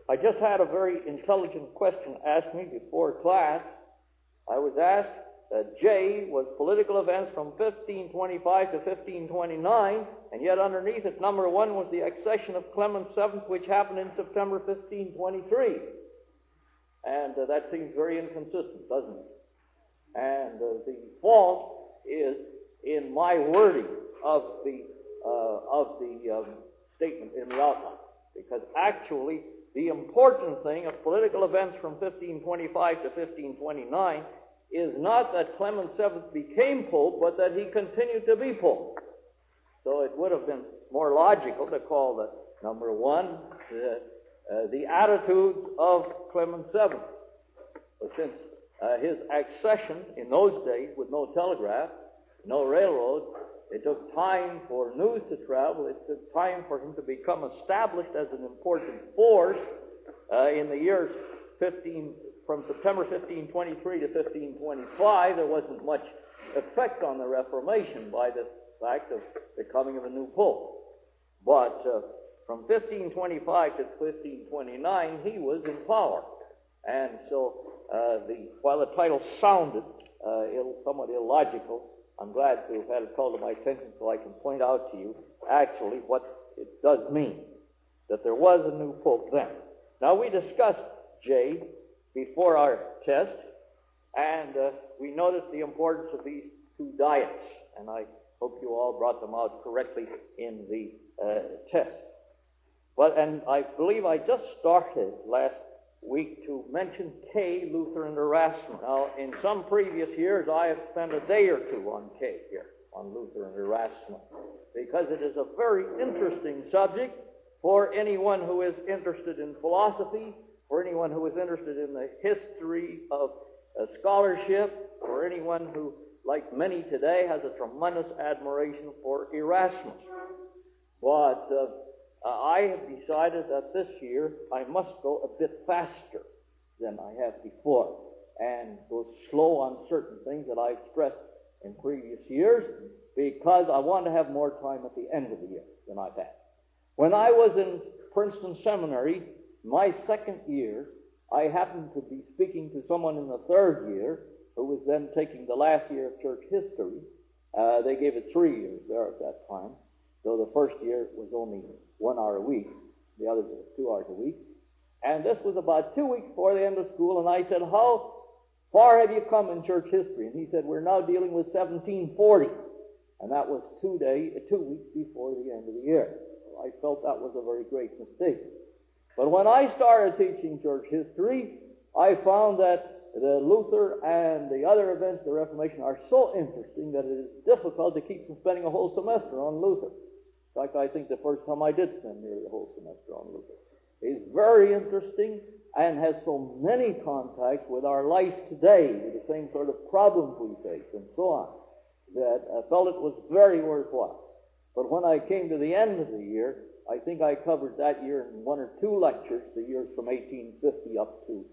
I just had a very intelligent question asked me before class. I was asked, J was political events from 1525 to 1529, and yet underneath it, number 1 was the accession of Clement VII, which happened in September 1523. And that seems very inconsistent, doesn't it? And the fault is in my wording of the statement in the outline, because actually the important thing of political events from 1525 to 1529 is not that Clement VII became Pope, but that he continued to be Pope. So it would have been more logical to call the number 1 the attitudes of Clement VII. But since his accession in those days, with no telegraph, no railroad, it took time for news to travel. It took time for him to become established as an important force in the years from September 1523 to 1525. There wasn't much effect on the Reformation by the fact of the coming of a new pope. But from 1525 to 1529, he was in power. And so while the title sounded somewhat illogical, I'm glad to have had it called to my attention so I can point out to you actually what it does mean, that there was a new pope then. Now, we discussed J before our test, and we noticed the importance of these 2 diets, and I hope you all brought them out correctly in the test. And I believe I just started last week to mention K, Luther, and Erasmus. Now, in some previous years, I have spent a day or 2 on K here, on Luther and Erasmus, because it is a very interesting subject for anyone who is interested in philosophy, for anyone who is interested in the history of scholarship, for anyone who, like many today, has a tremendous admiration for Erasmus. But I have decided that this year I must go a bit faster than I have before and go slow on certain things that I've stressed in previous years, because I want to have more time at the end of the year than I've had. When I was in Princeton Seminary, my second year, I happened to be speaking to someone in the 3rd year who was then taking the last year of church history. They gave it 3 years there at that time. So the first year was only 1 hour a week. The others were 2 hours a week. And this was about 2 weeks before the end of school, and I said, how far have you come in church history? And he said, we're now dealing with 1740. And that was 2 weeks before the end of the year. So I felt that was a very great mistake. But when I started teaching church history, I found that the Luther and the other events of the Reformation are so interesting that it is difficult to keep from spending a whole semester on Luther. In fact, I think the first time I did spend nearly a whole semester on Luther. He's very interesting and has so many contacts with our life today, with the same sort of problems we face and so on, that I felt it was very worthwhile. But when I came to the end of the year, I think I covered that year in 1 or 2 lectures, the years from 1850 up to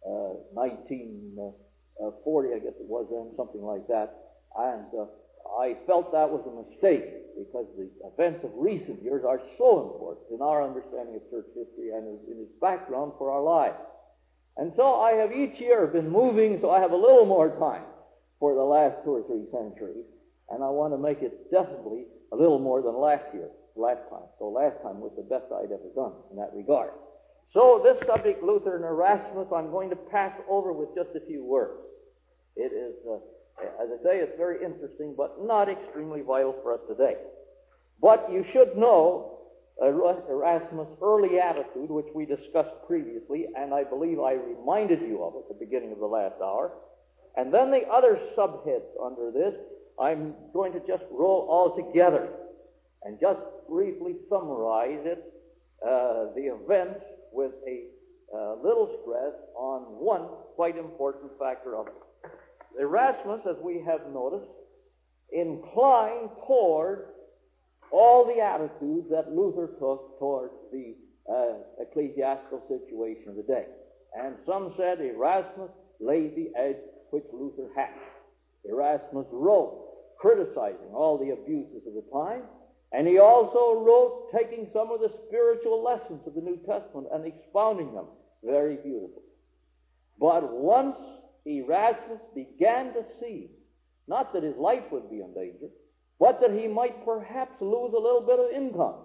1940, I guess it was then, something like that. And I felt that was a mistake, because the events of recent years are so important in our understanding of church history and in its background for our lives. And so I have each year been moving, so I have a little more time for the last 2 or 3 centuries, and I want to make it definitely a little more than last time. So last time was the best I'd ever done in that regard. So this subject, Luther and Erasmus, I'm going to pass over with just a few words. It is, as I say, it's very interesting, but not extremely vital for us today. But you should know Erasmus' early attitude, which we discussed previously, and I believe I reminded you of at the beginning of the last hour. And then the other subheads under this, I'm going to just roll all together and just briefly summarize it, the events, with a little stress on one quite important factor of it. Erasmus, as we have noticed, inclined toward all the attitudes that Luther took toward the ecclesiastical situation of the day. And some said Erasmus laid the edge which Luther had. Erasmus wrote criticizing all the abuses of the time, And he also wrote taking some of the spiritual lessons of the New Testament and expounding them very beautifully. But once Erasmus began to see, not that his life would be in danger, but that he might perhaps lose a little bit of income,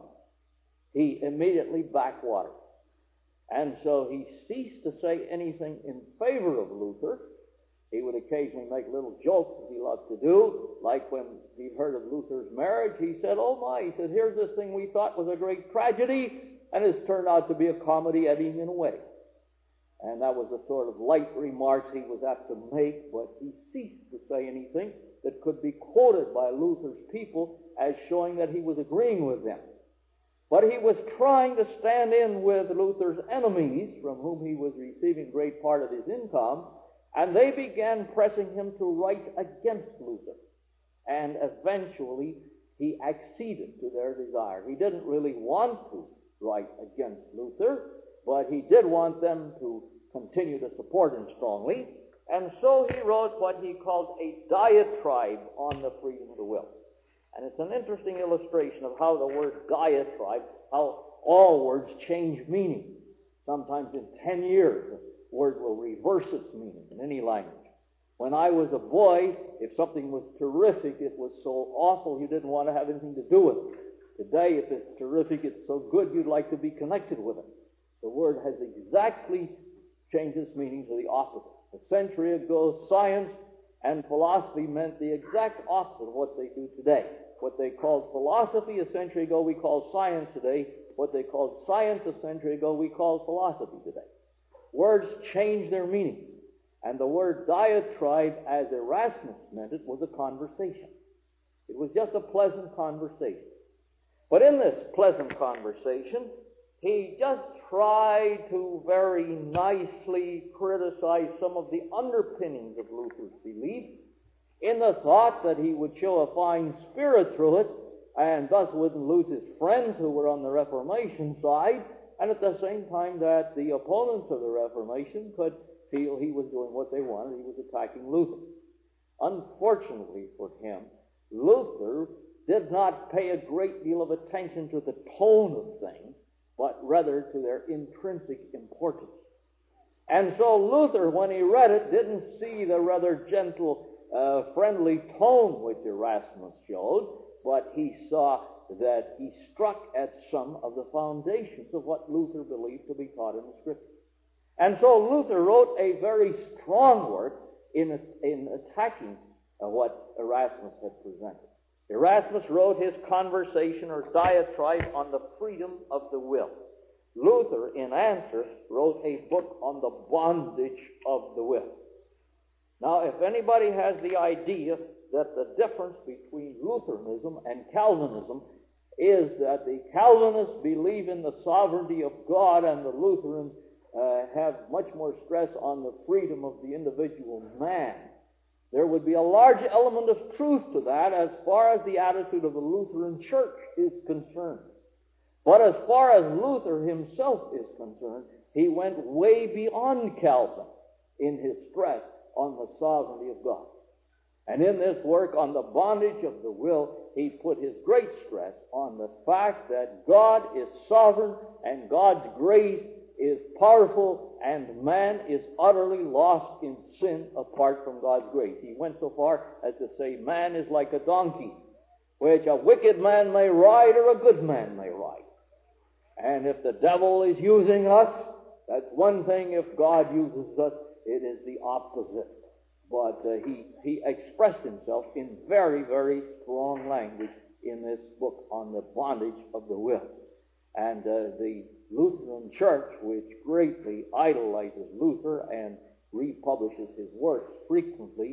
he immediately backwatered. And so he ceased to say anything in favor of Luther. He would occasionally make little jokes, as he loved to do, like when he heard of Luther's marriage, he said, "Oh my," he said, "here's this thing we thought was a great tragedy, and it's turned out to be a comedy eddying in a way." And that was the sort of light remarks he was apt to make, but he ceased to say anything that could be quoted by Luther's people as showing that he was agreeing with them. But he was trying to stand in with Luther's enemies, from whom he was receiving a great part of his income, and they began pressing him to write against Luther. And eventually he acceded to their desire. He didn't really want to write against Luther, but he did want them to continue to support him strongly. And so he wrote what he called a diatribe on the freedom of the will. And it's an interesting illustration of how the word diatribe, how all words change meaning. Sometimes in 10 years, the word will reverse its meaning in any language. When I was a boy, if something was terrific, it was so awful you didn't want to have anything to do with it. Today, if it's terrific, it's so good you'd like to be connected with it. The word has exactly changed its meaning to the opposite. A century ago, science and philosophy meant the exact opposite of what they do today. What they called philosophy a century ago, we call science today. What they called science a century ago, we call philosophy today. Words change their meaning. And the word diatribe, as Erasmus meant it, was a conversation. It was just a pleasant conversation. But in this pleasant conversation, he just tried to very nicely criticize some of the underpinnings of Luther's belief, in the thought that he would show a fine spirit through it, and thus wouldn't lose his friends who were on the Reformation side, and at the same time that the opponents of the Reformation could feel he was doing what they wanted. He was attacking Luther. Unfortunately for him, Luther did not pay a great deal of attention to the tone of things, but rather to their intrinsic importance. And so Luther, when he read it, didn't see the rather gentle, friendly tone which Erasmus showed, but he saw that he struck at some of the foundations of what Luther believed to be taught in the Scriptures. And so Luther wrote a very strong work in attacking what Erasmus had presented. Erasmus wrote his conversation or diatribe on the freedom of the will. Luther, in answer, wrote a book on the bondage of the will. Now, if anybody has the idea that the difference between Lutheranism and Calvinism is that the Calvinists believe in the sovereignty of God and the Lutherans have much more stress on the freedom of the individual man, there would be a large element of truth to that as far as the attitude of the Lutheran Church is concerned. But as far as Luther himself is concerned, he went way beyond Calvin in his stress on the sovereignty of God. And in this work on the bondage of the will, he put his great stress on the fact that God is sovereign and God's grace is powerful and man is utterly lost in sin apart from God's grace. He went so far as to say man is like a donkey, which a wicked man may ride or a good man may ride. And if the devil is using us, that's one thing. If God uses us, it is the opposite. But he expressed himself in very, very strong language in this book on the bondage of the will. And the Lutheran Church, which greatly idolizes Luther and republishes his works frequently,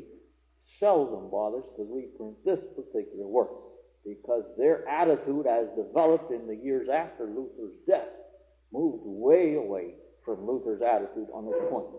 seldom bothers to reprint this particular work, because their attitude, as developed in the years after Luther's death, moved way away from Luther's attitude on this point.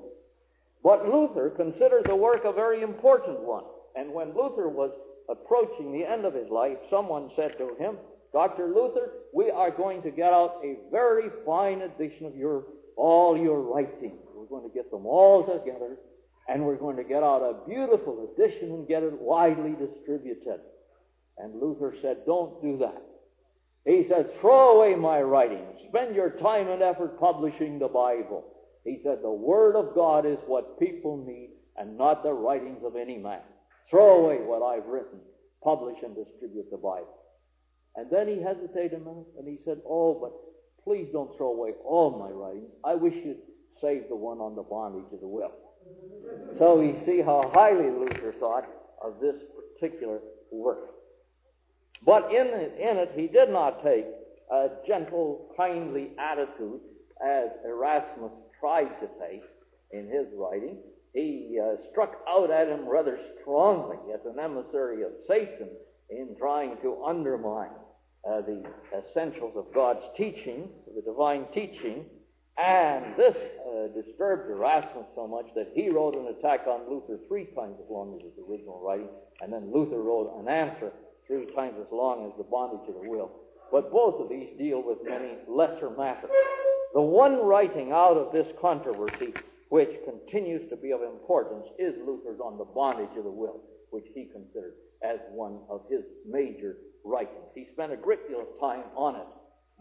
But Luther considered the work a very important one. And when Luther was approaching the end of his life, someone said to him, "Dr. Luther, we are going to get out a very fine edition of all your writings. We're going to get them all together, and we're going to get out a beautiful edition and get it widely distributed." And Luther said, "Don't do that. He said, throw away my writings. Spend your time and effort publishing the Bible. He said, the Word of God is what people need and not the writings of any man. Throw away what I've written. Publish and distribute the Bible. And then he hesitated a minute and he said, oh, but please don't throw away all my writings. I wish you'd save the one on the bondage of the will. So we see how highly Luther thought of this particular work. But in it, he did not take a gentle, kindly attitude as Erasmus tried to take in his writing. He struck out at him rather strongly as an emissary of Satan in trying to undermine the essentials of God's teaching, the divine teaching, and this disturbed Erasmus so much that he wrote an attack on Luther 3 times as long as his original writing, and then Luther wrote an answer 3 times as long as the bondage of the will. But both of these deal with many lesser matters. The one writing out of this controversy which continues to be of importance is Luther's on the bondage of the will, which he considered as one of his major writings. He spent a great deal of time on it.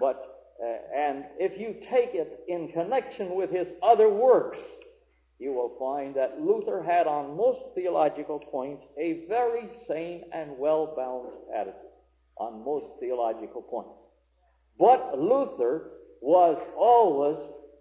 And if you take it in connection with his other works, you will find that Luther had on most theological points a very sane and well-balanced attitude on most theological points. But Luther was always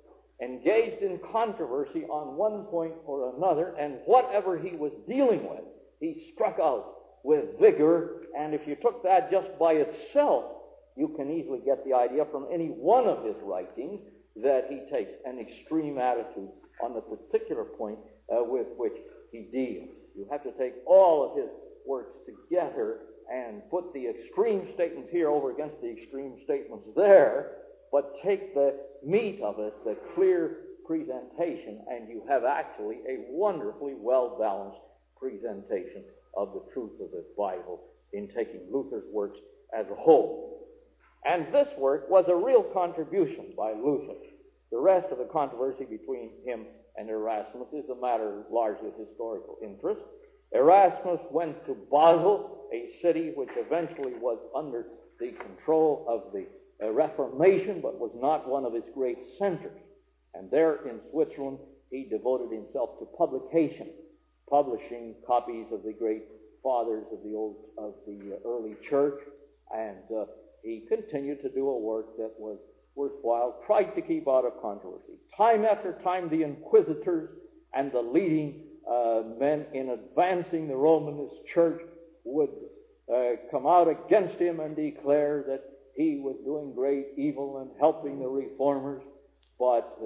engaged in controversy on one point or another, and whatever he was dealing with, he struck out with vigor, and if you took that just by itself, you can easily get the idea from any one of his writings that he takes an extreme attitude on the particular point with which he deals. You have to take all of his works together and put the extreme statements here over against the extreme statements there, but take the meat of it, the clear presentation, and you have actually a wonderfully well-balanced presentation of the truth of the Bible in taking Luther's works as a whole. And this work was a real contribution by Luther. The rest of the controversy between him and Erasmus is a matter largely of historical interest. Erasmus went to Basel, a city which eventually was under the control of the Reformation, but was not one of its great centers. And there in Switzerland, he devoted himself to publication, publishing copies of the great fathers of the early church, and he continued to do a work that was worthwhile, tried to keep out of controversy. Time after time, the inquisitors and the leading men in advancing the Romanist church would come out against him and declare that he was doing great evil and helping the reformers. But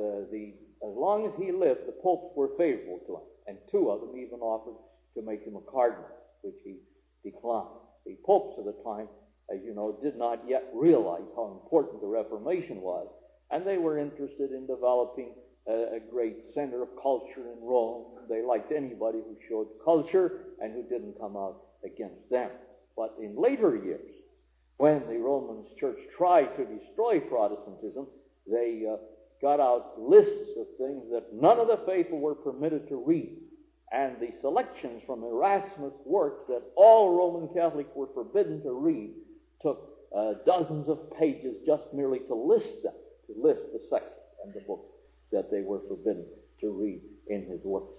as long as he lived, the popes were favorable to him, and 2 of them even offered to make him a cardinal, which he declined. The popes of the time, as you know, did not yet realize how important the Reformation was, and they were interested in developing a great center of culture in Rome. They liked anybody who showed culture and who didn't come out against them. But in later years, when the Roman Church tried to destroy Protestantism, they got out lists of things that none of the faithful were permitted to read. And the selections from Erasmus' works that all Roman Catholics were forbidden to read took dozens of pages just merely to list them, to list the sections and the books that they were forbidden to read in his works.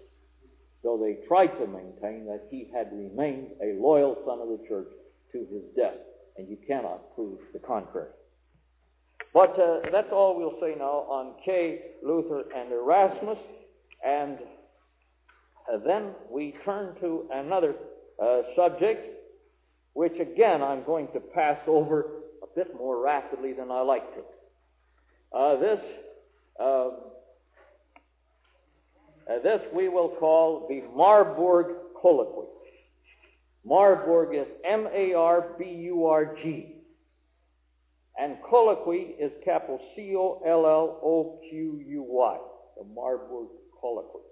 So they tried to maintain that he had remained a loyal son of the church to his death, and you cannot prove the contrary. But that's all we'll say now on K, Luther, and Erasmus, and then we turn to another subject, which again I'm going to pass over a bit more rapidly than I like to. This we will call the Marburg Colloquy. Marburg is M-A-R-B-U-R-G. And colloquy is capital C-O-L-L-O-Q-U-Y. The Marburg Colloquy.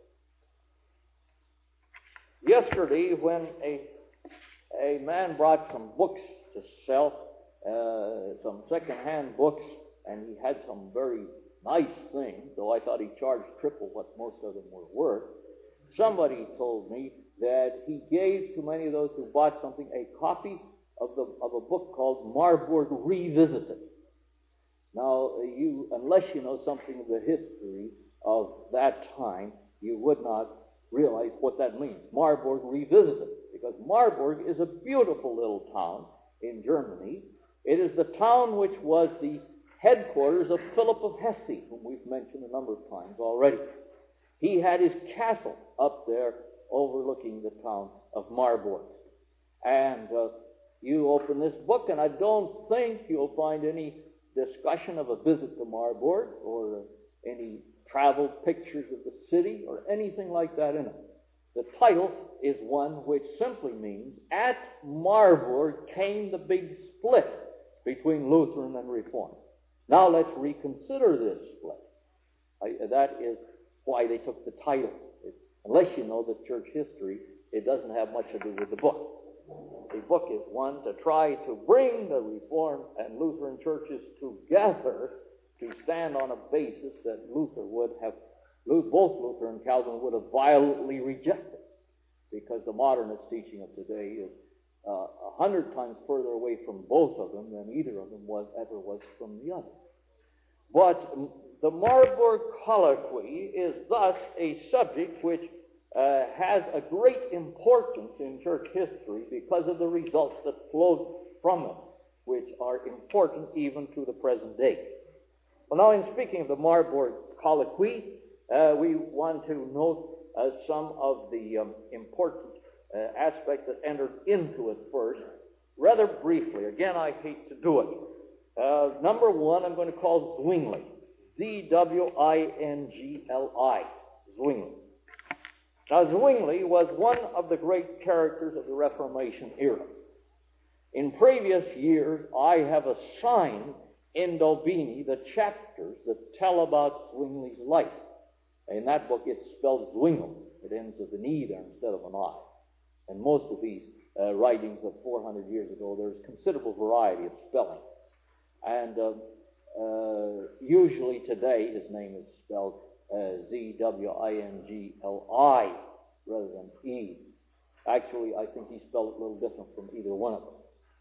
Yesterday, when a man brought some books to sell, some second-hand books, and he had some very nice things, though I thought he charged triple what most of them were worth, somebody told me that he gave to many of those who bought something a copy of a book called Marburg Revisited. Now, unless you know something of the history of that time, you would not realize what that means. Marburg Revisited, because Marburg is a beautiful little town in Germany. It is the town which was the headquarters of Philip of Hesse, whom we've mentioned a number of times already. He had his castle up there overlooking the town of Marburg. And you open this book, and I don't think you'll find any discussion of a visit to Marburg or any travel pictures of the city or anything like that in it. The title is one which simply means, at Marburg came the big split between Lutheran and Reformed. Now let's reconsider this split. That is why they took the title. Unless you know the church history, it doesn't have much to do with the book. The book is one to try to bring the Reformed and Lutheran churches together to stand on a basis that both Luther and Calvin would have violently rejected, because the modernist teaching of today is 100 times further away from both of them than either of them ever was from the other. But the Marburg Colloquy is thus a subject which has a great importance in church history because of the results that flowed from it, which are important even to the present day. Well, now, in speaking of the Marburg Colloquy, we want to note some of the important aspects that entered into it first, rather briefly. Again, I hate to do it. Number one, I'm going to call Zwingli. Zwingli. Zwingli. Now, Zwingli was one of the great characters of the Reformation era. In previous years, I have assigned in Daubini the chapters that tell about Zwingli's life. In that book, it's spelled Zwingli. It ends with an E there instead of an I. And most of these writings of 400 years ago, there's considerable variety of spelling. And usually today, his name is spelled Zwingli rather than E. Actually, I think he spelled it a little different from either one of them.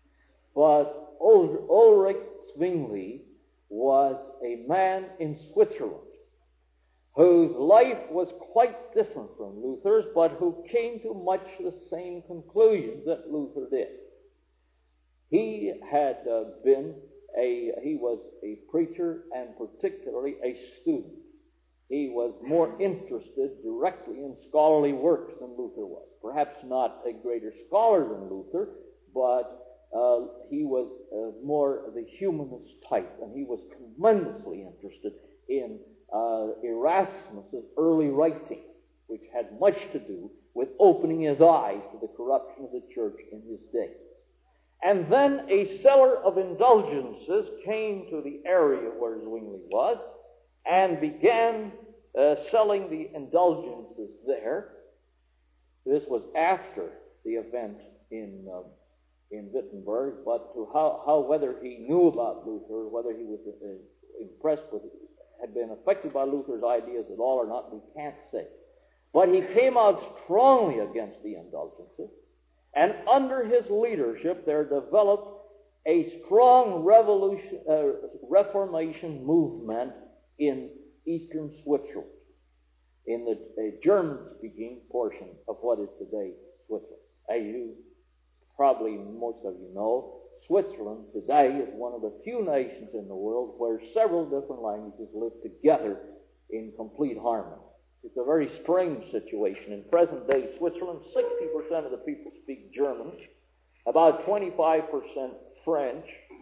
But Ulrich Zwingli was a man in Switzerland whose life was quite different from Luther's, but who came to much the same conclusions that Luther did. He was a preacher and particularly a student. He was more interested directly in scholarly works than Luther was. Perhaps not a greater scholar than Luther, but he was more the humanist type, and he was tremendously interested in Erasmus's early writing, which had much to do with opening his eyes to the corruption of the church in his day. And then a seller of indulgences came to the area where Zwingli was and began selling the indulgences there. This was after the event in Wittenberg, but whether he knew about Luther, whether he was impressed with, had been affected by Luther's ideas at all or not, we can't say. But he came out strongly against the indulgences, and under his leadership there developed a strong Reformation movement in eastern Switzerland, in the German-speaking portion of what is today Switzerland. As you probably most of you know, Switzerland today is one of the few nations in the world where several different languages live together in complete harmony. It's a very strange situation. In present-day Switzerland, 60% of the people speak German, about 25% French,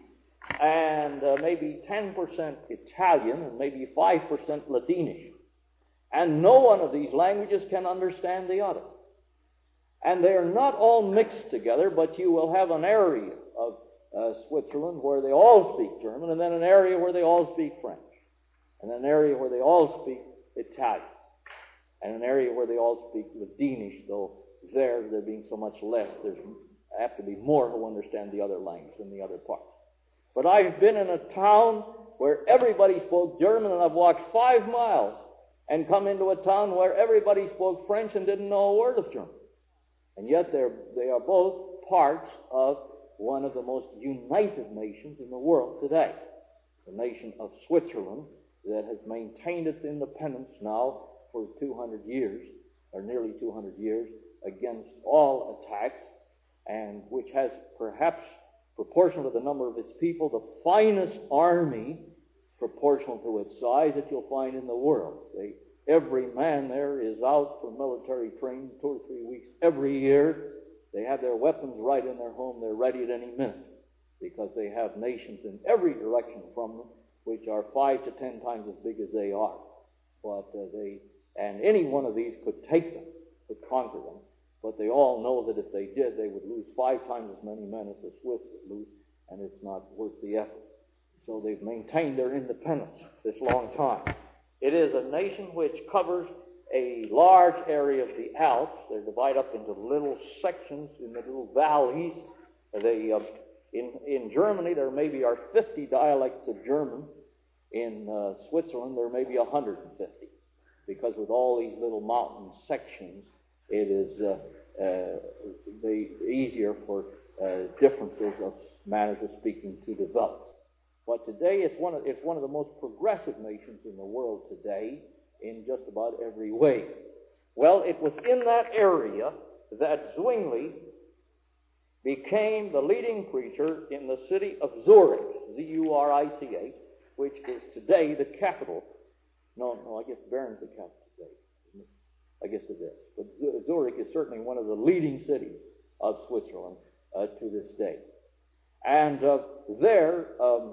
and maybe 10% Italian, and maybe 5% Ladinish. And no one of these languages can understand the other. And they are not all mixed together, but you will have an area of Switzerland where they all speak German, and then an area where they all speak French, and an area where they all speak Italian, and an area where they all speak Ladinish, though there being so much less, there have to be more who understand the other language than the other parts. But I've been in a town where everybody spoke German, and I've walked 5 miles and come into a town where everybody spoke French and didn't know a word of German. And yet they are both parts of one of the most united nations in the world today, the nation of Switzerland, that has maintained its independence now for 200 years, or nearly 200 years, against all attacks, and which has perhaps, proportional to the number of its people, the finest army, proportional to its size, that you'll find in the world. Every man there is out for military training 2 or 3 weeks every year. They have their weapons right in their home. They're ready at any minute, because they have nations in every direction from them which are 5 to 10 times as big as they are. But and any one of these could take them, could conquer them. But they all know that if they did, they would lose 5 times as many men as the Swiss would lose, and it's not worth the effort. So they've maintained their independence this long time. It is a nation which covers a large area of the Alps. They're divided up into little sections in the little valleys. In Germany, there maybe are 50 dialects of German. In Switzerland, there may be 150, because with all these little mountain sections, it is easier for differences of manners of speaking to develop. But today, it's one of the most progressive nations in the world today in just about every way. Well, it was in that area that Zwingli became the leading preacher in the city of Zurich, Z-U-R-I-C-H, which is today the capital. No, I guess Bern's the capital today, isn't it? I guess it is. But Zurich is certainly one of the leading cities of Switzerland to this day. And there,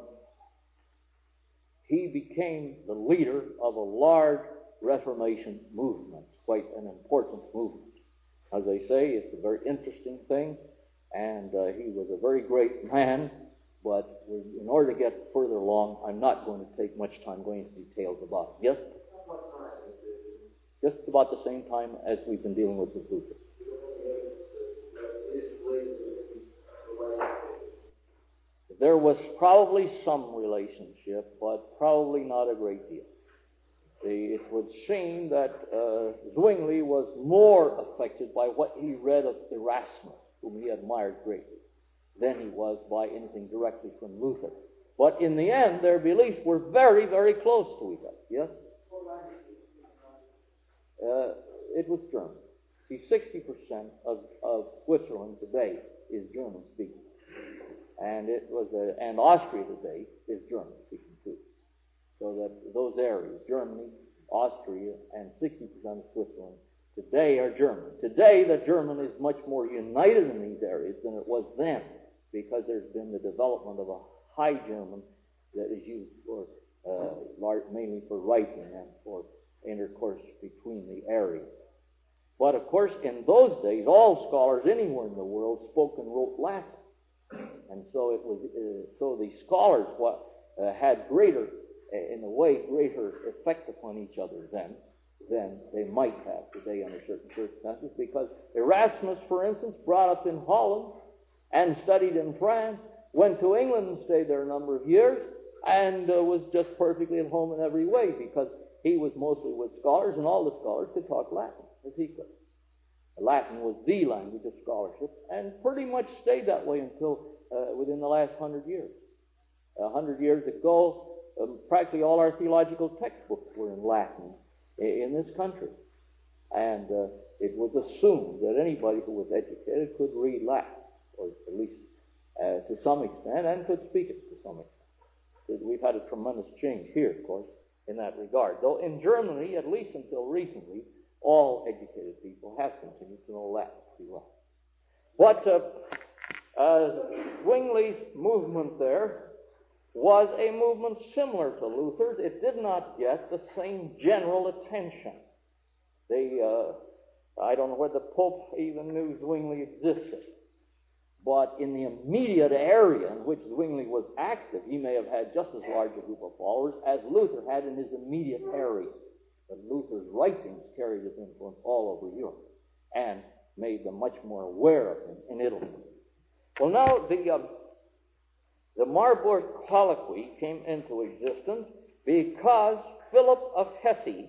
he became the leader of a large Reformation movement, quite an important movement. As they say, it's a very interesting thing, and he was a very great man, but in order to get further along, I'm not going to take much time going into details about it. Yes? Just about the same time as we've been dealing with Luther. There was probably some relationship, but probably not a great deal. It would seem that Zwingli was more affected by what he read of Erasmus, whom he admired greatly, than he was by anything directly from Luther. But in the end, their beliefs were very, very close to each other. Yes? It was German. See, 60% of Switzerland today is German-speaking. And and Austria today is German-speaking too. So that those areas, Germany, Austria, and 60% of Switzerland, today are German. Today, the German is much more united in these areas than it was then, because there's been the development of a High German that is used for mainly for writing and for intercourse between the areas. But of course, in those days, all scholars anywhere in the world spoke and wrote Latin. And so it was. So the scholars had greater effect upon each other then than they might have today under certain circumstances. Because Erasmus, for instance, brought up in Holland and studied in France, went to England and stayed there a number of years, and was just perfectly at home in every way, because he was mostly with scholars, and all the scholars could talk Latin as he could. Latin was the language of scholarship, and pretty much stayed that way until within the last 100 years. 100 years ago, practically all our theological textbooks were in Latin in this country. And it was assumed that anybody who was educated could read Latin, or at least to some extent, and could speak it to some extent. We've had a tremendous change here, of course, in that regard. Though in Germany, at least until recently, all educated people have continued to know Latin pretty well. But Zwingli's movement there was a movement similar to Luther's. It did not get the same general attention. I don't know whether the Pope even knew Zwingli existed. But in the immediate area in which Zwingli was active, he may have had just as large a group of followers as Luther had in his immediate area. But Luther's writings carried his influence all over Europe and made them much more aware of him in Italy. Well, now the Marburg Colloquy came into existence because Philip of Hesse,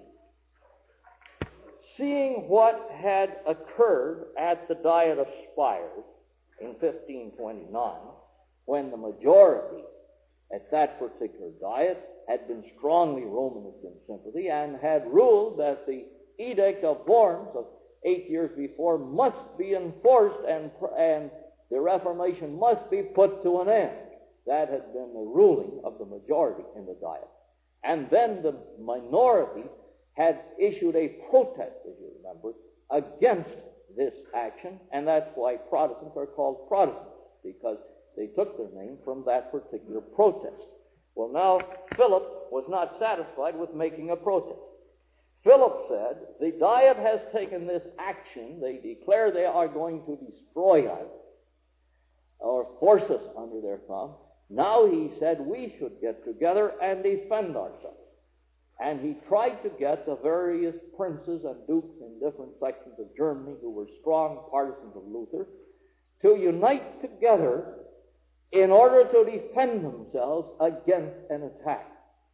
seeing what had occurred at the Diet of Spires, in 1529, when the majority at that particular diet had been strongly Romanist in sympathy and had ruled that the Edict of Worms of 8 years before must be enforced and the Reformation must be put to an end. That had been the ruling of the majority in the diet. And then the minority had issued a protest, as you remember, against this action, and that's why Protestants are called Protestants, because they took their name from that particular protest. Well, now, Philip was not satisfied with making a protest. Philip said, the Diet has taken this action. They declare they are going to destroy us or force us under their thumb. Now, he said, we should get together and defend ourselves. And he tried to get the various princes and dukes in different sections of Germany who were strong partisans of Luther to unite together in order to defend themselves against an attack.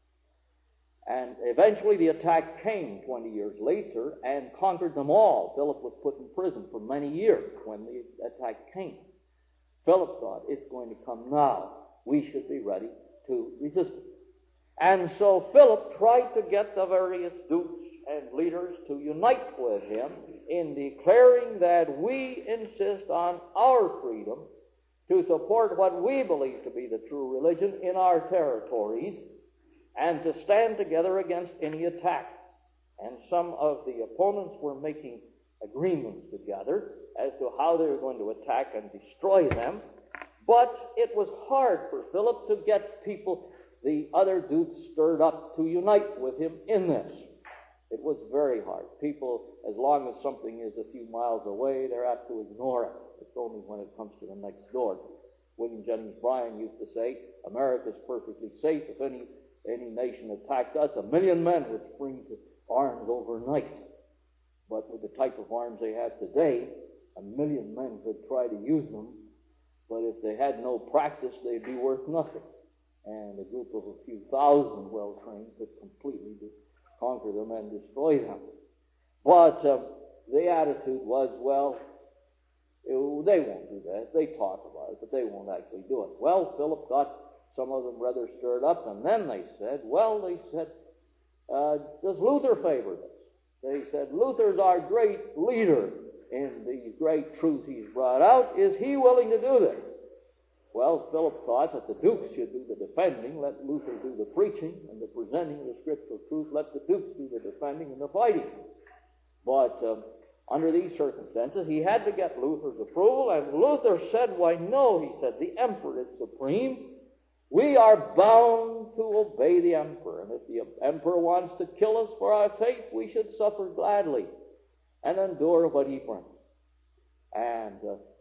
And eventually the attack came 20 years later and conquered them all. Philip was put in prison for many years when the attack came. Philip thought, it's going to come now. We should be ready to resist it. And so Philip tried to get the various dukes and leaders to unite with him in declaring that we insist on our freedom to support what we believe to be the true religion in our territories and to stand together against any attack. And some of the opponents were making agreements together as to how they were going to attack and destroy them. But it was hard for Philip to get people, the other dukes, stirred up to unite with him in this. It was very hard. People, as long as something is a few miles away, they're apt to ignore it. It's only when it comes to the next door. William Jennings Bryan used to say, America's perfectly safe. If any nation attacked us, 1 million men would spring to arms overnight. But with the type of arms they have today, 1 million men could try to use them, but if they had no practice, they'd be worth nothing. And a group of a few thousand well-trained could completely conquer them and destroy them. But the attitude was, well, they won't do that. They talk about it, but they won't actually do it. Well, Philip got some of them rather stirred up, and then they said, does Luther favor this? They said, Luther's our great leader in the great truth he's brought out. Is he willing to do this? Well, Philip thought that the dukes should do the defending, let Luther do the preaching and the presenting of the scriptural truth, let the dukes do the defending and the fighting. But under these circumstances, he had to get Luther's approval, and Luther said, why no, he said, the emperor is supreme. We are bound to obey the emperor, and if the emperor wants to kill us for our faith, we should suffer gladly and endure what he brings. And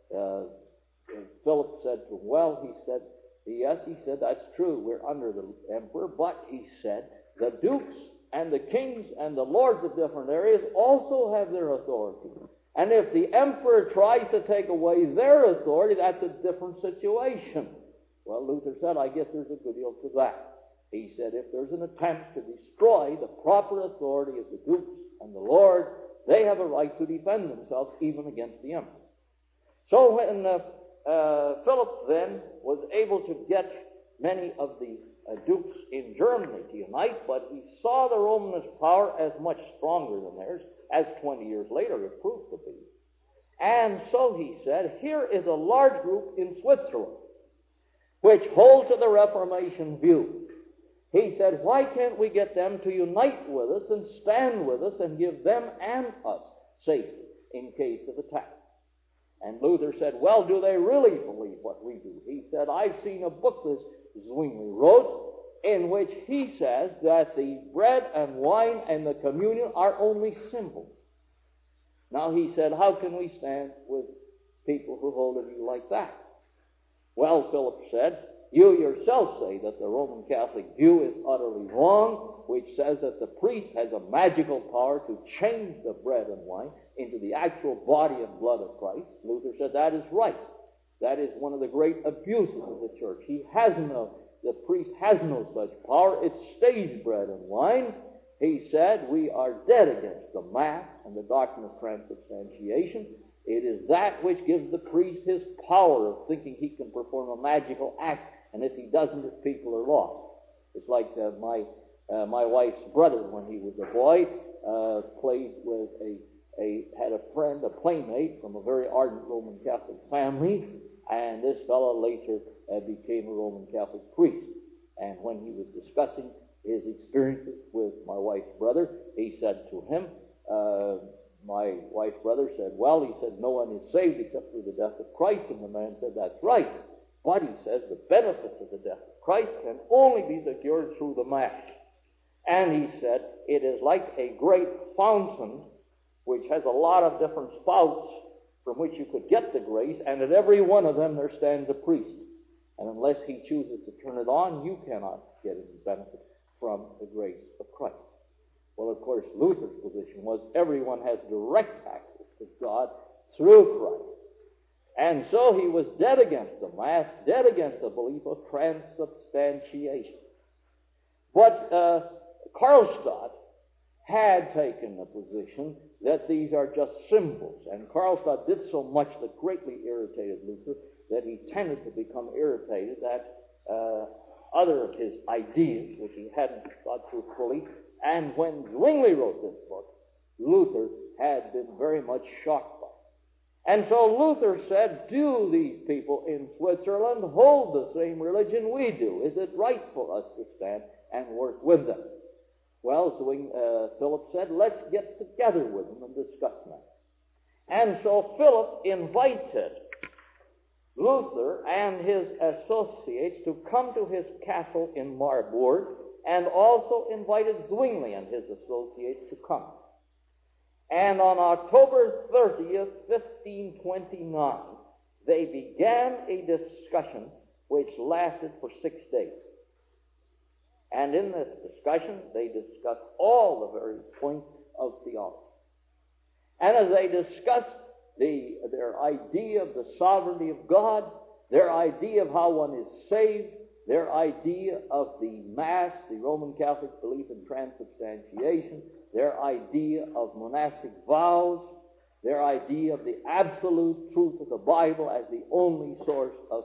Philip said to him, well, he said, yes, he said, that's true, we're under the emperor, but he said, the dukes and the kings and the lords of different areas also have their authority. And if the emperor tries to take away their authority, that's a different situation. Well, Luther said, I guess there's a good deal to that. He said, if there's an attempt to destroy the proper authority of the dukes and the lords, they have a right to defend themselves even against the emperor. So when Philip then was able to get many of the dukes in Germany to unite, but he saw the Romanist power as much stronger than theirs, as 20 years later it proved to be. And so he said, here is a large group in Switzerland which hold to the Reformation view. He said, why can't we get them to unite with us and stand with us and give them and us safety in case of attack? And Luther said, well, do they really believe what we do? He said, I've seen a book that Zwingli wrote in which he says that the bread and wine and the communion are only symbols. Now he said, how can we stand with people who hold a view like that? Well, Philip said, you yourself say that the Roman Catholic view is utterly wrong, which says that the priest has a magical power to change the bread and wine into the actual body and blood of Christ. Luther said that is right. That is one of the great abuses of the church. The priest has no such power. It's stage bread and wine. He said we are dead against the Mass and the doctrine of transubstantiation. It is that which gives the priest his power of thinking he can perform a magical act, and if he doesn't, his people are lost. It's like my wife's brother, when he was a boy, played with had a friend, a playmate from a very ardent Roman Catholic family, and this fellow later became a Roman Catholic priest. And when he was discussing his experiences with my wife's brother, he said to him, my wife's brother said, well, he said, no one is saved except through the death of Christ. And the man said, that's right. But he says the benefits of the death of Christ can only be secured through the Mass. And he said, it is like a great fountain which has a lot of different spouts from which you could get the grace, and at every one of them there stands a priest. And unless he chooses to turn it on, you cannot get any benefit from the grace of Christ. Well, of course, Luther's position was everyone has direct access to God through Christ. And so he was dead against the Mass, dead against the belief of transubstantiation. But Karlstadt had taken the position that these are just symbols. And Karlstadt did so much that greatly irritated Luther that he tended to become irritated at other of his ideas, which he hadn't thought through fully. And when Zwingli wrote this book, Luther had been very much shocked by it. And so Luther said, do these people in Switzerland hold the same religion we do? Is it right for us to stand and work with them? Well, Philip said, let's get together with them and discuss that. And so Philip invited Luther and his associates to come to his castle in Marburg, and also invited Zwingli and his associates to come. And on October 30th, 1529, they began a discussion which lasted for 6 days. And in this discussion, they discussed all the various points of theology. And as they discussed their idea of the sovereignty of God, their idea of how one is saved, their idea of the Mass, the Roman Catholic belief in transubstantiation, their idea of monastic vows, their idea of the absolute truth of the Bible as the only source of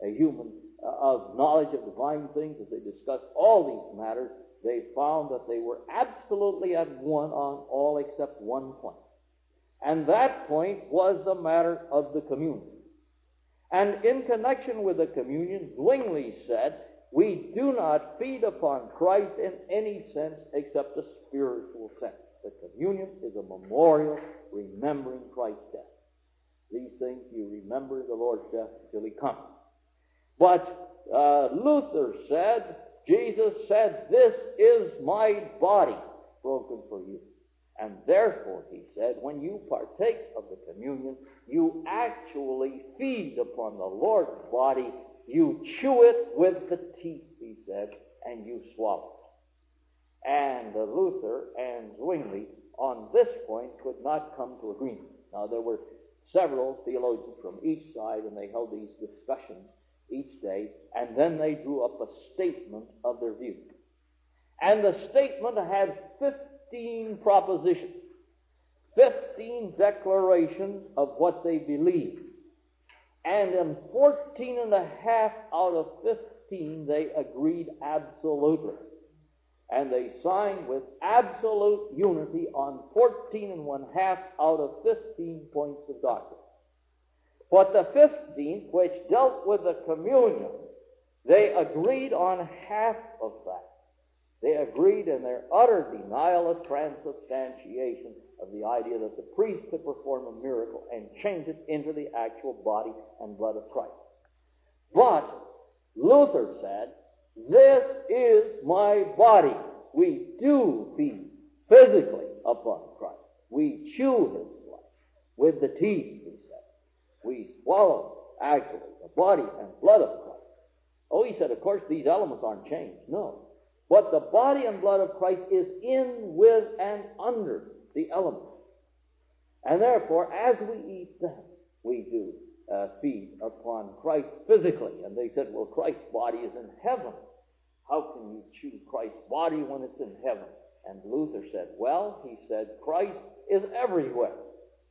of knowledge of divine things, as they discussed all these matters, they found that they were absolutely at one on all except one point. And that point was the matter of the communion. And in connection with the communion, Zwingli said, we do not feed upon Christ in any sense except a spiritual sense. The communion is a memorial remembering Christ's death. These things you remember the Lord's death until he comes. But Luther said, Jesus said, this is my body broken for you. And therefore, he said, when you partake of the communion, you actually feed upon the Lord's body. You chew it with the teeth, he said, and you swallow it. And Luther and Zwingli, on this point, could not come to agreement. Now, there were several theologians from each side, and they held these discussions each day, and then they drew up a statement of their view. And the statement had 15 propositions, 15 declarations of what they believed. And in 14 and a half out of 15, they agreed absolutely. And they signed with absolute unity on 14 and one half out of 15 points of doctrine. But the 15th, which dealt with the communion, they agreed on half of that. They agreed in their utter denial of transubstantiation, of the idea that the priest could perform a miracle and change it into the actual body and blood of Christ. But Luther said, this is my body. We do feed physically upon Christ. We chew his flesh with the teeth, he said. We swallow, actually, the body and blood of Christ. Oh, he said, of course, these elements aren't changed. No. But the body and blood of Christ is in, with, and under the elements. And therefore, as we eat them, we do feed upon Christ physically. And they said, well, Christ's body is in heaven. How can you chew Christ's body when it's in heaven? And Luther said, well, he said, Christ is everywhere.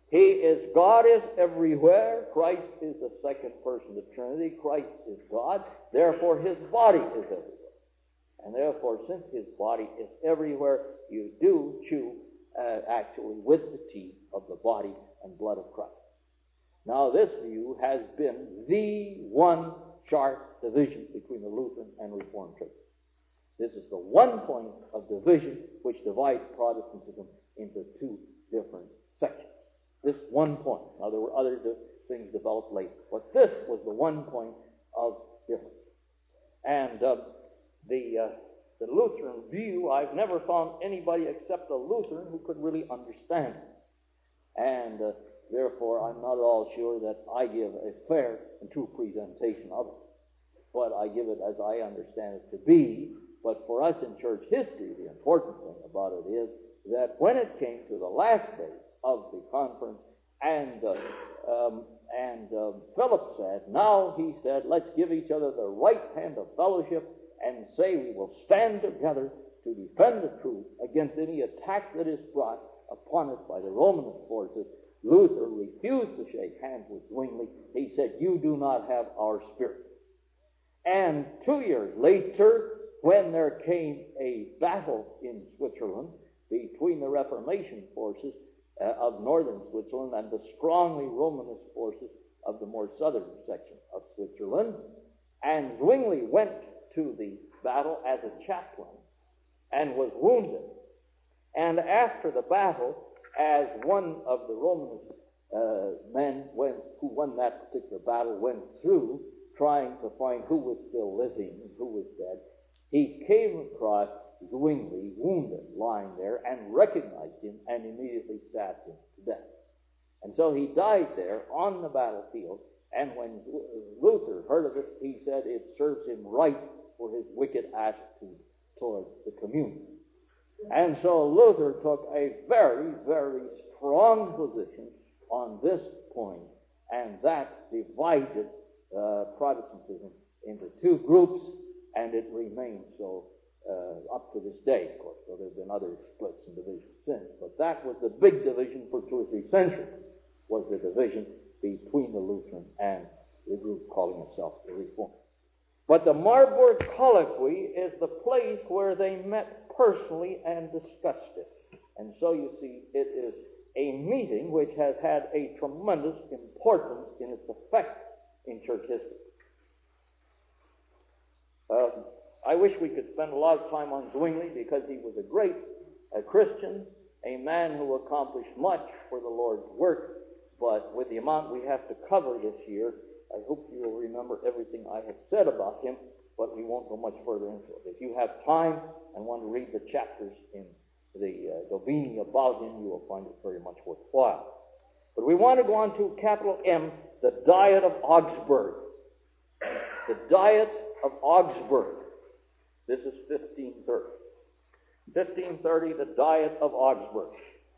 God is everywhere. Christ is the second person of the Trinity. Christ is God. Therefore, his body is everywhere. And therefore, since his body is everywhere, you do chew actually with the teeth of the body and blood of Christ. Now, this view has been the one sharp division between the Lutheran and Reformed churches. This is the one point of division which divides Protestantism into two different sections. This one point. Now, there were other things developed later, but this was the one point of difference. And the Lutheran view, I've never found anybody except a Lutheran who could really understand it. And therefore, I'm not at all sure that I give a fair and true presentation of it. But I give it as I understand it to be. But for us in church history, the important thing about it is that when it came to the last days of the conference, and Philip said, now he said, let's give each other the right hand of fellowship and say we will stand together to defend the truth against any attack that is brought upon us by the Romanist forces. Luther refused to shake hands with Zwingli. He said, you do not have our spirit. And 2 years later, when there came a battle in Switzerland between the Reformation forces of northern Switzerland and the strongly Romanist forces of the more southern section of Switzerland, and Zwingli went to the battle as a chaplain and was wounded. And after the battle, as one of the Romanist men who won that particular battle went through trying to find who was still living and who was dead, he came across Zwingli, wounded, lying there, and recognized him and immediately stabbed him to death. And so he died there on the battlefield, and when Luther heard of it, he said it serves him right for his wicked attitude towards the communion. And so Luther took a very, very strong position on this point, and that divided Protestantism into two groups, and it remains so up to this day, of course. So there have been other splits and divisions since, but that was the big division for 2 or 3 centuries, was the division between the Lutheran and the group calling itself the Reformed. But the Marburg Colloquy is the place where they met personally and discussed it. And so you see, it is a meeting which has had a tremendous importance in its effect in church history. I wish we could spend a lot of time on Zwingli because he was a great Christian, a man who accomplished much for the Lord's work, but with the amount we have to cover this year, I hope you will remember everything I have said about him, but we won't go much further into it. If you have time and want to read the chapters in the Dovini about him, you will find it very much worthwhile. But we want to go on to capital M, the Diet of Augsburg. The Diet of Augsburg. This is 1530. 1530, the Diet of Augsburg.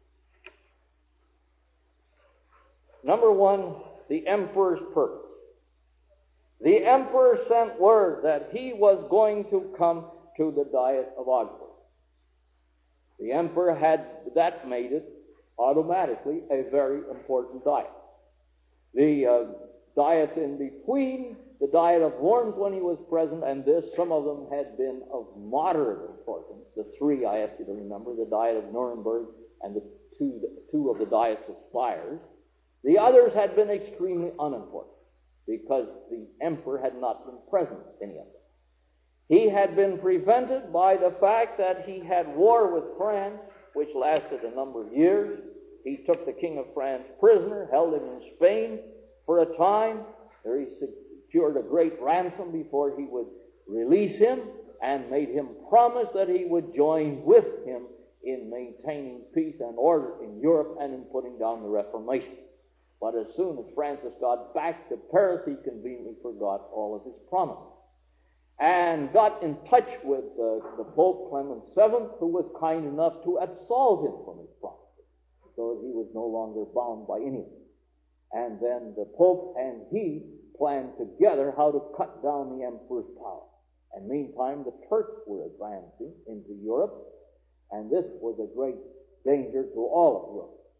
Number one, the emperor's purpose. The emperor sent word that he was going to come to the Diet of Augsburg. The emperor that made it automatically a very important diet. The diets in between, the Diet of Worms when he was present, and this, some of them had been of moderate importance. The 3 I ask you to remember, the Diet of Nuremberg and the two of the Diets of Spires. The others had been extremely unimportant because the emperor had not been present in any of them. He had been prevented by the fact that he had war with France, which lasted a number of years. He took the King of France prisoner, held him in Spain for a time. There he secured a great ransom before he would release him, and made him promise that he would join with him in maintaining peace and order in Europe and in putting down the Reformation. But as soon as Francis got back to Paris, he conveniently forgot all of his promises and got in touch with the Pope Clement VII, who was kind enough to absolve him from his promises, so that he was no longer bound by any of them. And then the Pope and he planned together how to cut down the emperor's power. And meantime, the Turks were advancing into Europe, and this was a great danger to all of Europe.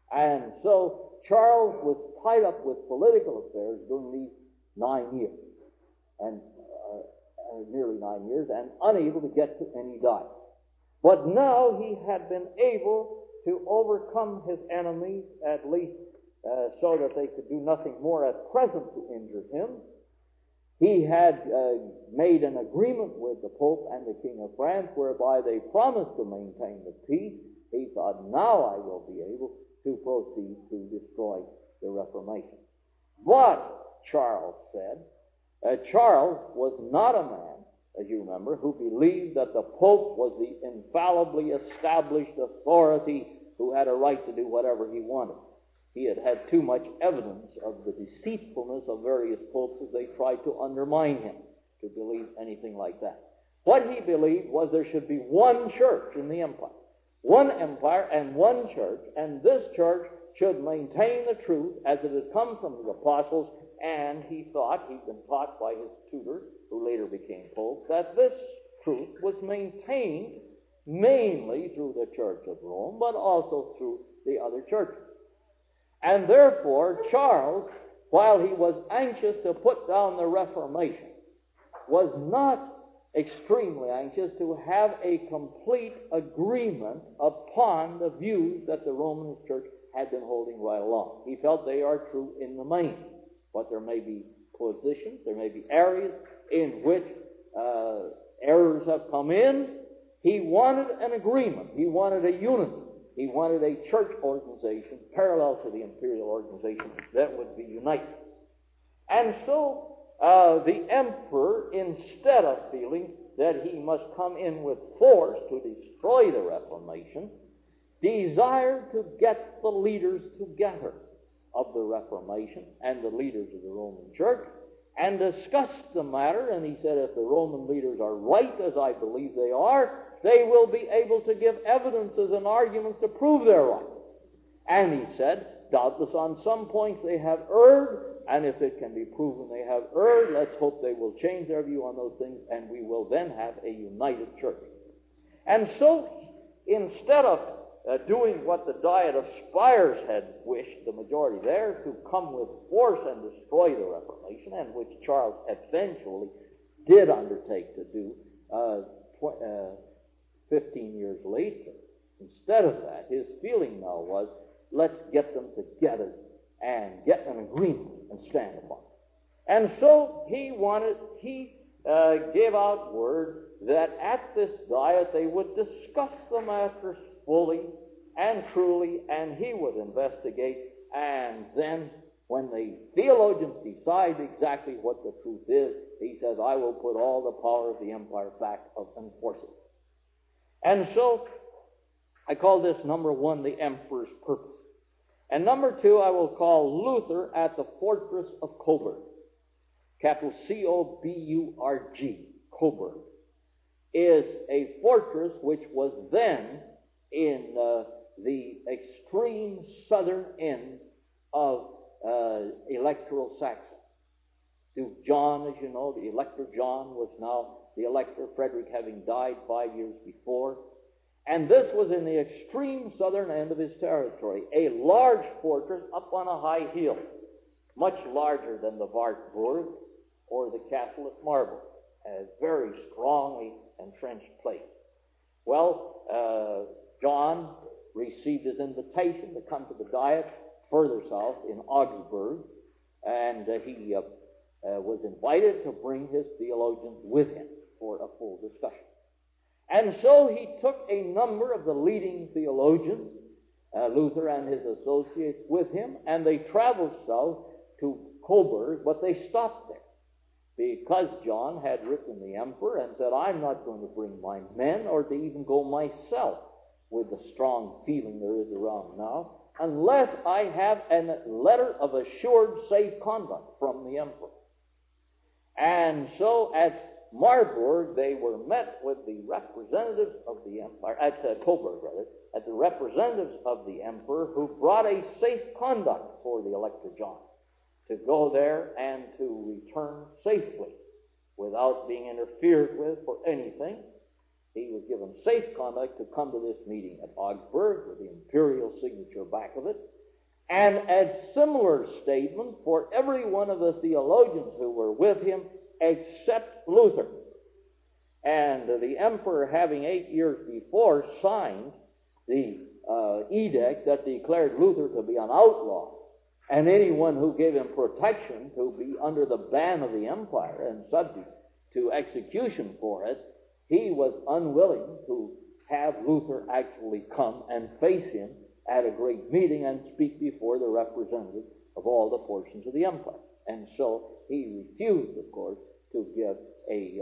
And so Charles was tied up with political affairs during these 9 years, and nearly 9 years, and unable to get to any diet. But now he had been able to overcome his enemies, at least so that they could do nothing more at present to injure him. He had made an agreement with the Pope and the King of France whereby they promised to maintain the peace. He thought, now I will be able to proceed to destroy the Reformation. But, Charles said, Charles was not a man, as you remember, who believed that the Pope was the infallibly established authority who had a right to do whatever he wanted. He had had too much evidence of the deceitfulness of various popes as they tried to undermine him to believe anything like that. What he believed was there should be one church in the empire. One empire and one church, and this church should maintain the truth as it had come from the apostles, and he thought, he'd been taught by his tutors, who later became popes, that this truth was maintained mainly through the Church of Rome, but also through the other churches. And therefore, Charles, while he was anxious to put down the Reformation, was not extremely anxious to have a complete agreement upon the views that the Roman Church had been holding right along. He felt they are true in the main, but there may be positions, there may be areas in which errors have come in. He wanted an agreement. He wanted a unity. He wanted a church organization parallel to the imperial organization that would be united. And so the emperor, instead of feeling that he must come in with force to destroy the Reformation, desired to get the leaders together of the Reformation and the leaders of the Roman Church and discuss the matter. And he said, if the Roman leaders are right, as I believe they are, they will be able to give evidences and arguments to prove they're right. And he said, doubtless on some points they have erred, and if it can be proven they have erred, let's hope they will change their view on those things, and we will then have a united church. And so, instead of doing what the Diet of Spires had wished, the majority there, to come with force and destroy the Reformation, and which Charles eventually did undertake to do 15 years later, instead of that, his feeling now was, let's get them together and get an agreement and stand upon it. And so he gave out word that at this diet they would discuss the matters fully and truly, and he would investigate, and then when the theologians decide exactly what the truth is, he says, I will put all the power of the empire back and enforce it. And so I call this number one, the emperor's purpose. And number two, I will call Luther at the fortress of Coburg. Capital C-O-B-U-R-G, Coburg, is a fortress which was then in the extreme southern end of electoral Saxony. Duke John, as you know, the Elector John, was now the Elector, Frederick having died 5 years before. And this was in the extreme southern end of his territory, a large fortress up on a high hill, much larger than the Wartburg or the castle at Marburg, a very strongly entrenched place. Well, John received his invitation to come to the Diet further south in Augsburg, and he was invited to bring his theologians with him for a full discussion. And so he took a number of the leading theologians, Luther and his associates, with him, and they traveled south to Coburg, but they stopped there because John had written the emperor and said, I'm not going to bring my men or to even go myself with the strong feeling there is around now, unless I have a letter of assured safe conduct from the emperor. And so at Marburg, they were met with the representatives of the empire, at Coburg rather, at the representatives of the emperor who brought a safe conduct for the Elector John to go there and to return safely without being interfered with for anything. He was given safe conduct to come to this meeting at Augsburg with the imperial signature back of it, and a similar statement for every one of the theologians who were with him except Luther. And the emperor, having 8 years before signed the edict that declared Luther to be an outlaw, and anyone who gave him protection to be under the ban of the empire and subject to execution for it, he was unwilling to have Luther actually come and face him at a great meeting and speak before the representatives of all the portions of the empire. And so he refused, of course, to give a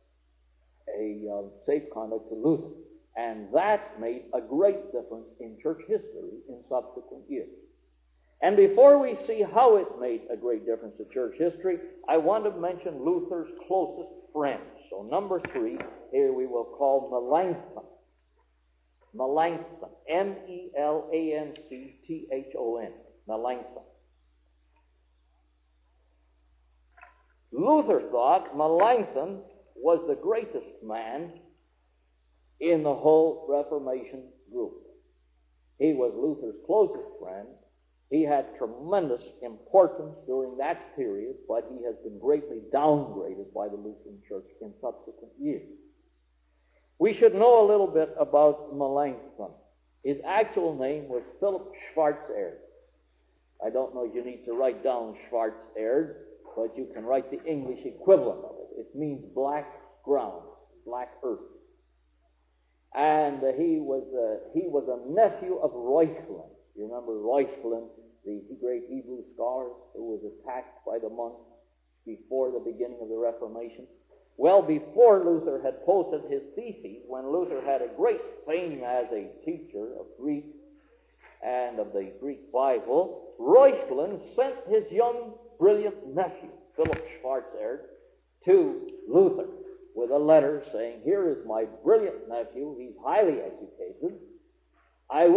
safe conduct to Luther. And that made a great difference in church history in subsequent years. And before we see how it made a great difference in church history, I want to mention Luther's closest friends. So number 3, here we will call Melanchthon. Melanchthon. M-E-L-A-N-C-T-H-O-N. Melanchthon. Luther thought Melanchthon was the greatest man in the whole Reformation group. He was Luther's closest friend. He had tremendous importance during that period, but he has been greatly downgraded by the Lutheran Church in subsequent years. We should know a little bit about Melanchthon. His actual name was Philip Schwarzerd. I don't know if you need to write down Schwarzerd, but you can write the English equivalent of it. It means black ground, black earth. And he was a nephew of Reuchlin. You remember Reuchlin, the great Hebrew scholar who was attacked by the monks before the beginning of the Reformation? Well, before Luther had posted his theses, when Luther had a great fame as a teacher of Greek and of the Greek Bible, Reuchlin sent his young, brilliant nephew, Philip Schwarzerd, to Luther with a letter saying, "Here is my brilliant nephew. He's highly educated. I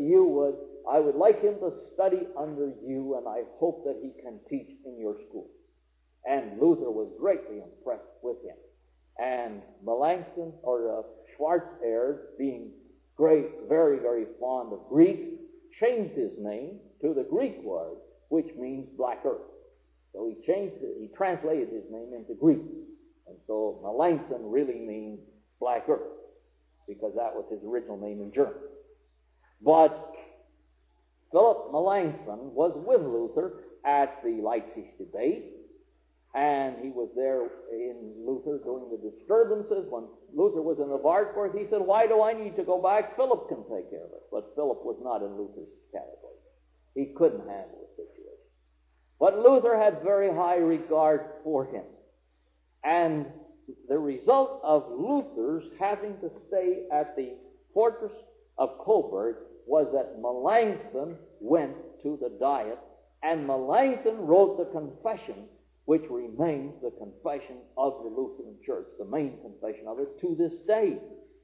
would like him to study under you, and I hope that he can teach in your school." And Luther was greatly impressed with him. And Melanchthon, or Schwarzerd, being great, very, very fond of Greek, changed his name to the Greek word, which means black earth. So he translated his name into Greek. And so Melanchthon really means black earth, because that was his original name in German. But Philip Melanchthon was with Luther at the Leipzig debate, and he was there in Luther during the disturbances. When Luther was in the Wartburg, he said, "Why do I need to go back? Philip can take care of it." But Philip was not in Luther's category. He couldn't handle the situation. But Luther had very high regard for him. And the result of Luther's having to stay at the fortress of Coburg was that Melanchthon went to the Diet, and Melanchthon wrote the confession, which remains the confession of the Lutheran Church, the main confession of it to this day.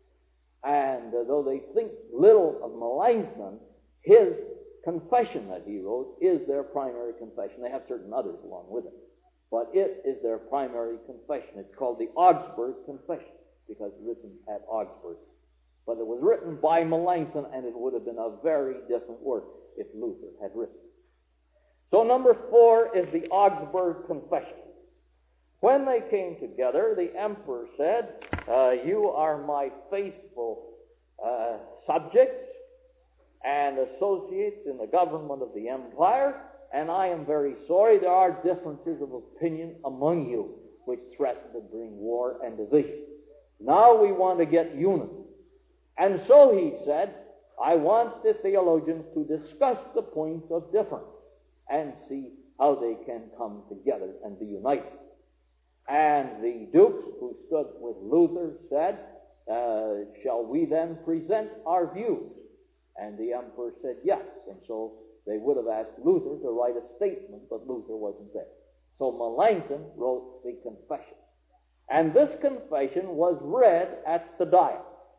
And though they think little of Melanchthon, his confession that he wrote is their primary confession. They have certain others along with it, but it is their primary confession. It's called the Augsburg Confession because it's written at Augsburg. But it was written by Melanchthon, and it would have been a very different work if Luther had written it. So number 4 is the Augsburg Confession. When they came together, the emperor said, "You are my faithful subjects and associates in the government of the empire, and I am very sorry there are differences of opinion among you which threaten to bring war and division. Now we want to get unity. And so he said, I want the theologians to discuss the points of difference and see how they can come together and be united." And the dukes who stood with Luther said, "Shall we then present our views?" And the emperor said yes. And so they would have asked Luther to write a statement, but Luther wasn't there. So Melanchthon wrote the confession. And this confession was read at the Diet.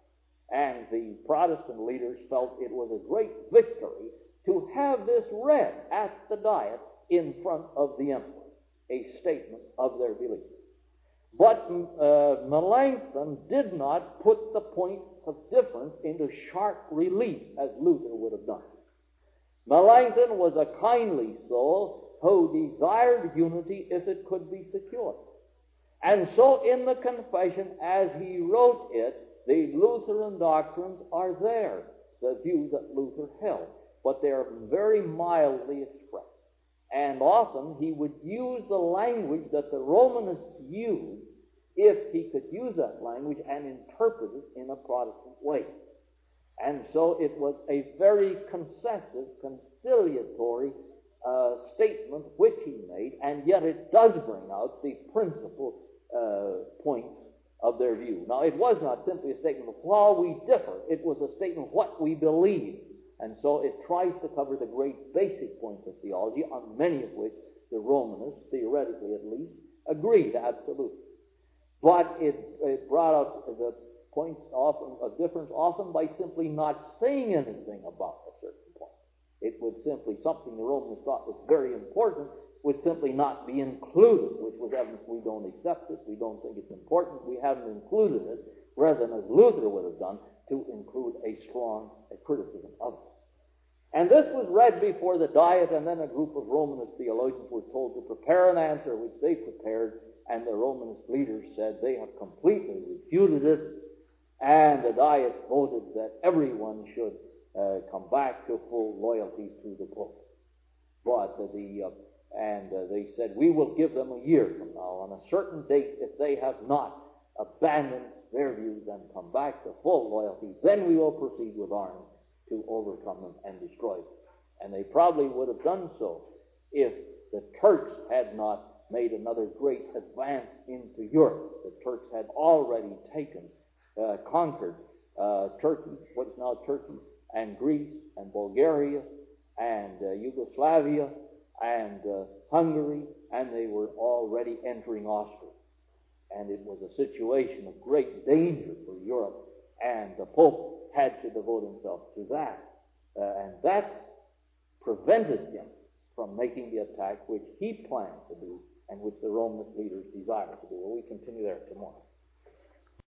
And the Protestant leaders felt it was a great victory to have this read at the Diet in front of the emperor, a statement of their belief. But Melanchthon did not put the point of difference into sharp relief as Luther would have done. Melanchthon was a kindly soul who desired unity if it could be secured. And so in the Confession, as he wrote it, the Lutheran doctrines are there, the views that Luther held, but they are very mildly expressed. And often he would use the language that the Romanists used, if he could use that language and interpret it in a Protestant way. And so it was a very conciliatory statement which he made, and yet it does bring out the principal points of their view. Now, it was not simply a statement of, while we differ, it was a statement of what we believe. And so it tries to cover the great basic points of theology, on many of which the Romanists, theoretically at least, agreed absolutely. But it brought out the points often of difference, often by simply not saying anything about a certain point. It would simply, something the Romans thought was very important, would simply not be included, which was evidence we don't accept it, we don't think it's important, we haven't included it, rather than as Luther would have done, to include a strong criticism of it. And this was read before the Diet, and then a group of Romanist theologians were told to prepare an answer, which they prepared, and the Romanist leaders said they have completely refuted it, and the Diet voted that everyone should come back to full loyalty to the Pope. But they said, we will give them a year from now, on a certain date, if they have not abandoned their views and come back to full loyalty, then we will proceed with arms to overcome them and destroy them. And they probably would have done so if the Turks had not made another great advance into Europe. The Turks had already conquered Turkey, what is now Turkey, and Greece, and Bulgaria, and Yugoslavia, and Hungary, and they were already entering Austria. And it was a situation of great danger for Europe, and the Pope had to devote himself to that. And that prevented him from making the attack which he planned to do, and which the Roman leaders desired to do. Well, we continue there tomorrow.